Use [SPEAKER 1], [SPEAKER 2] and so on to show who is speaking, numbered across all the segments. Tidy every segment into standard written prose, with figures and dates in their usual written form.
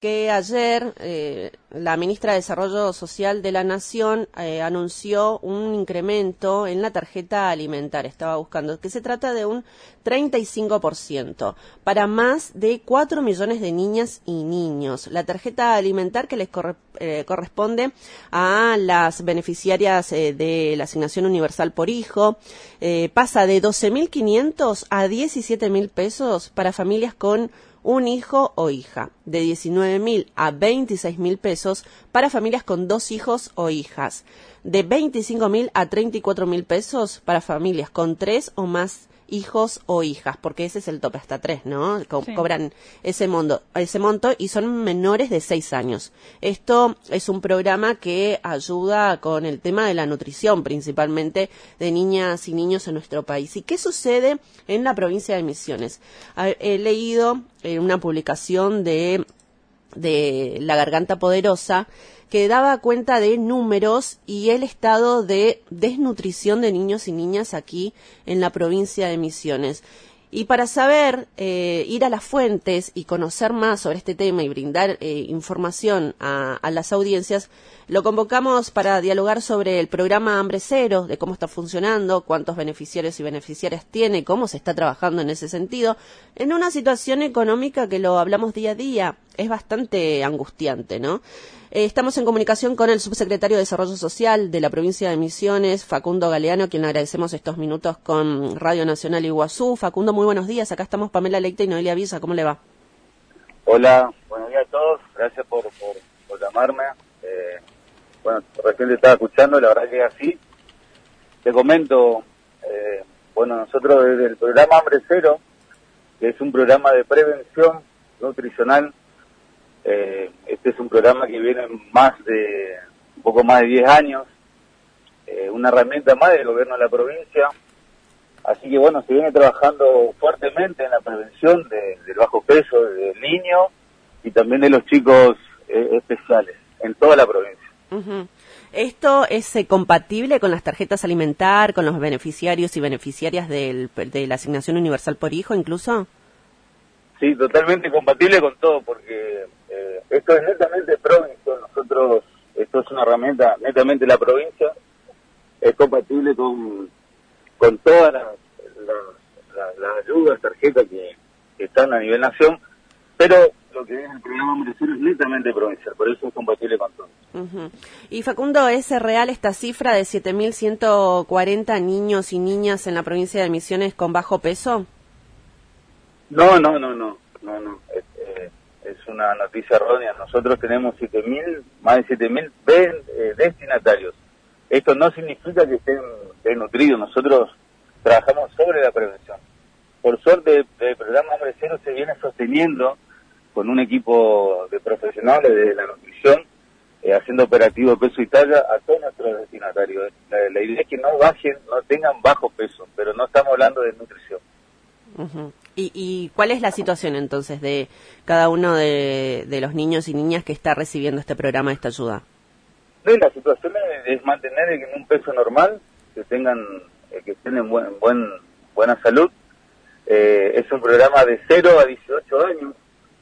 [SPEAKER 1] que ayer la ministra de Desarrollo Social de la Nación anunció un incremento en la tarjeta alimentar, estaba buscando, que se trata de un 35% para más de 4 millones de niñas y niños. La tarjeta alimentar que les corresponde a las beneficiarias de la asignación universal por hijo pasa de 12.500 a 17.000 pesos para familias con un hijo o hija, de 19.000 a 26.000 pesos para familias con 2 hijos o hijas, de 25.000 a 34.000 pesos para familias con 3 o más hijos o hijas, porque ese es el tope hasta 3, ¿no?
[SPEAKER 2] Sí.
[SPEAKER 1] Cobran ese monto y son menores de 6 años. Esto es un programa que ayuda con el tema de la nutrición, principalmente de niñas y niños en nuestro país. ¿Y qué sucede en la provincia de Misiones? He leído una publicación de La Garganta Poderosa que daba cuenta de números y el estado de desnutrición de niños y niñas aquí en la provincia de Misiones. Y para saber, ir a las fuentes y conocer más sobre este tema y brindar información a las audiencias, lo convocamos para dialogar sobre el programa Hambre Cero, de cómo está funcionando, cuántos beneficiarios y beneficiarias tiene, cómo se está trabajando en ese sentido, en una situación económica que lo hablamos día a día, es bastante angustiante, ¿no? Estamos en comunicación con el subsecretario de Desarrollo Social de la provincia de Misiones, Facundo Galeano, a quien le agradecemos estos minutos con Radio Nacional Iguazú. Facundo, muy buenos días. Acá estamos Pamela Leite y Noelia Villa. ¿Cómo le va?
[SPEAKER 3] Hola, buenos días a todos. Gracias por llamarme. Bueno, recién te estaba escuchando, la verdad que es así. Te comento, bueno, nosotros desde el programa Hambre Cero, que es un programa de prevención nutricional, este es un programa que viene un poco más de 10 años, una herramienta más del gobierno de la provincia, así que bueno, se viene trabajando fuertemente en la prevención del bajo peso del niño y también de los chicos especiales en toda la provincia.
[SPEAKER 1] Uh-huh. ¿Esto es compatible con las tarjetas alimentar, con los beneficiarios y beneficiarias de la asignación universal por hijo incluso?
[SPEAKER 3] Sí, totalmente compatible con todo, porque esto es netamente provincia. Nosotros, esto es una herramienta netamente de la provincia, es compatible con todas las ayudas, tarjetas que están a nivel nación, pero lo que es el programa Hambre Cero es netamente provincial, por eso es compatible con todo.
[SPEAKER 1] Uh-huh. Y Facundo, ¿es real esta cifra de 7.140 niños y niñas en la provincia de Misiones con bajo peso?
[SPEAKER 3] No. Es una noticia errónea. Nosotros tenemos más de 7.000 destinatarios. Esto no significa que estén desnutridos. Nosotros trabajamos sobre la prevención. Por suerte, el programa Hambre Cero se viene sosteniendo con un equipo de profesionales de la nutrición, haciendo operativo peso y talla a todos nuestros destinatarios. La idea es que no tengan bajo peso, pero no estamos hablando de nutrición.
[SPEAKER 1] Uh-huh. ¿Y cuál es la situación entonces de cada uno de los niños y niñas que está recibiendo este programa, esta ayuda?
[SPEAKER 3] La situación es mantener en un peso normal, que estén en buena salud. Es un programa de 0 a 18 años.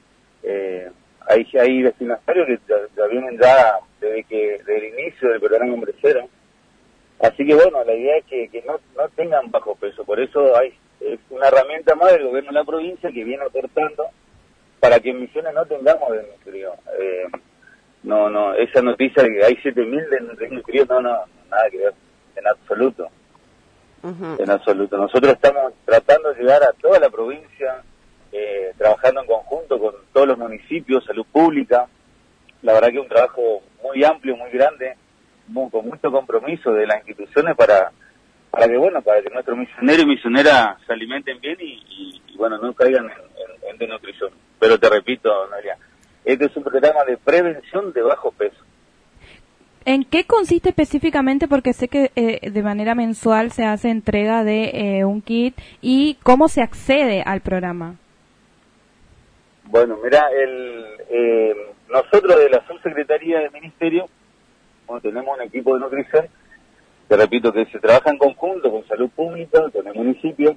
[SPEAKER 3] Hay destinatarios que ya vienen desde el inicio del programa Hambre Cero. Así que bueno, la idea es que no tengan bajo peso. Por eso es una herramienta más del gobierno de la provincia que viene aportando para que en Misiones no tengamos desnutridos. No, esa noticia de que hay 7.000 desnutridos, no, nada que ver, en absoluto. Uh-huh. En absoluto. Nosotros estamos tratando de llegar a toda la provincia, trabajando en conjunto con todos los municipios, salud pública. La verdad que es un trabajo muy amplio, muy grande, con mucho compromiso de las instituciones para que nuestros misioneros y misioneras se alimenten bien y no caigan en desnutrición. Pero te repito, Noelia, este es un programa de prevención de bajo peso.
[SPEAKER 2] ¿En qué consiste específicamente? Porque sé que de manera mensual se hace entrega de un kit, y cómo se accede al programa.
[SPEAKER 3] Bueno, mira, nosotros de la subsecretaría del ministerio tenemos un equipo de nutrición. Te repito que se trabaja en conjunto con salud pública, con el municipio.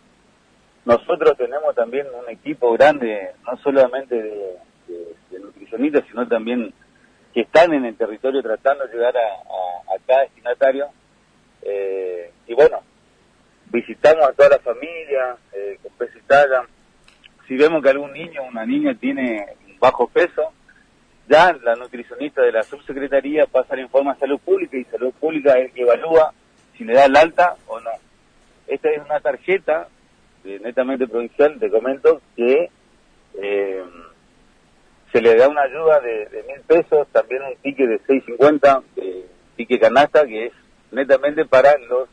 [SPEAKER 3] Nosotros tenemos también un equipo grande, no solamente de nutrición, nutricionistas, sino también que están en el territorio tratando de llegar a cada destinatario. Y bueno, visitamos a toda la familia con peso y talla. Si vemos que algún niño o una niña tiene bajo peso, ya la nutricionista de la subsecretaría pasa el informe a Salud Pública y Salud Pública es el que evalúa si le da el alta o no. Esta es una tarjeta netamente provincial, te comento, que se le da una ayuda de 1.000 pesos, también un ticket de 6.50, ticket canasta, que es netamente para los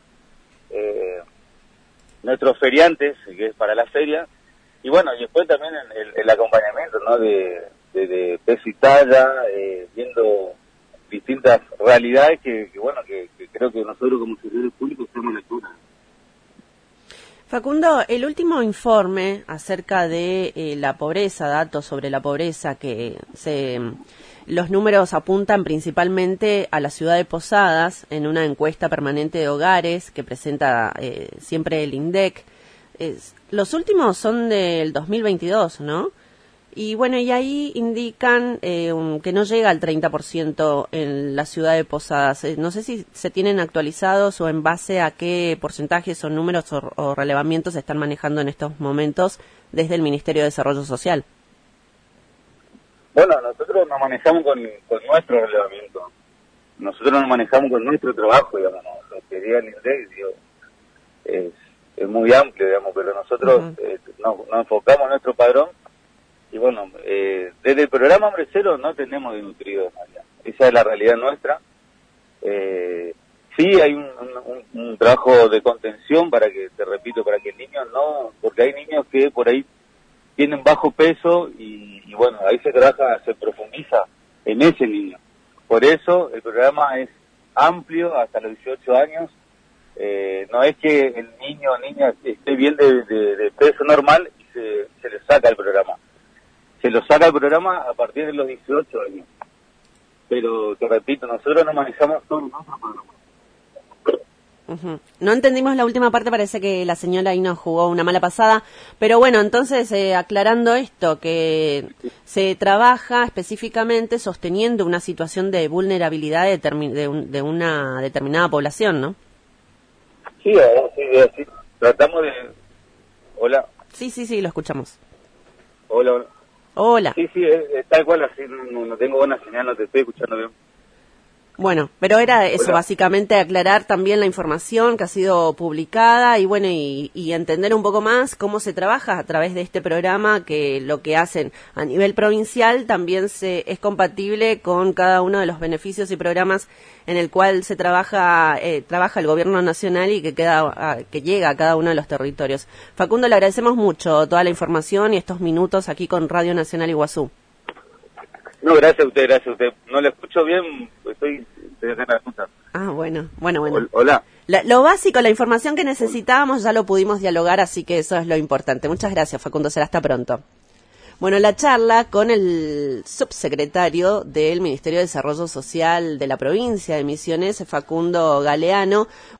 [SPEAKER 3] nuestros feriantes, que es para la feria, y bueno, y después también el acompañamiento, ¿no?, de peso y talla, viendo distintas realidades que bueno, que creo que nosotros como servidores públicos estamos a la altura.
[SPEAKER 1] Facundo, el último informe acerca de la pobreza, datos sobre la pobreza, los números apuntan principalmente a la ciudad de Posadas en una encuesta permanente de hogares que presenta siempre el INDEC. Los últimos son del 2022, ¿no? Y bueno, y ahí indican que no llega al 30% en la ciudad de Posadas. No sé si se tienen actualizados o en base a qué porcentajes o números o relevamientos se están manejando en estos momentos desde el Ministerio de Desarrollo Social.
[SPEAKER 3] Bueno, nosotros nos manejamos con nuestro relevamiento. Nosotros nos manejamos con nuestro trabajo, digamos, ¿no? Lo que diga el INDEC, digo, es muy amplio, digamos, pero nosotros nos enfocamos en nuestro padrón. Y bueno, desde el programa Hambre Cero no tenemos desnutridos allá. Esa es la realidad nuestra. Sí hay un trabajo de contención para que, te repito, para que el niño no, porque hay niños que por ahí tienen bajo peso y bueno, ahí se trabaja, se profundiza en ese niño. Por eso el programa es amplio hasta los 18 años. No es que el niño o niña esté bien de peso normal y se le saca el programa. Se lo saca el programa a partir de los 18 años. Pero, te repito, nosotros nos manejamos todo nuestro programa.
[SPEAKER 1] No entendimos la última parte, parece que la señora ahí nos jugó una mala pasada, pero bueno, entonces aclarando esto, que se trabaja específicamente sosteniendo una situación de vulnerabilidad de una determinada población, ¿no?
[SPEAKER 3] Sí, sí, tratamos de... Hola.
[SPEAKER 1] Sí, lo escuchamos.
[SPEAKER 3] Hola.
[SPEAKER 1] Hola.
[SPEAKER 3] Sí, es tal cual, así no tengo buena señal, no te estoy escuchando bien.
[SPEAKER 1] Bueno, pero era eso,
[SPEAKER 3] Hola.
[SPEAKER 1] básicamente aclarar también la información que ha sido publicada y bueno, y entender un poco más cómo se trabaja a través de este programa, que lo que hacen a nivel provincial también es compatible con cada uno de los beneficios y programas en el cual se trabaja el gobierno nacional y que llega a cada uno de los territorios. Facundo, le agradecemos mucho toda la información y estos minutos aquí con Radio Nacional Iguazú.
[SPEAKER 3] No, gracias a usted. No le escucho bien, estoy acá en la junta.
[SPEAKER 1] Ah, bueno.
[SPEAKER 3] Hola.
[SPEAKER 1] Lo básico, la información que necesitábamos ya lo pudimos dialogar, así que eso es lo importante. Muchas gracias, Facundo, será hasta pronto. Bueno, la charla con el subsecretario del Ministerio de Desarrollo Social de la provincia de Misiones, Facundo Galeano.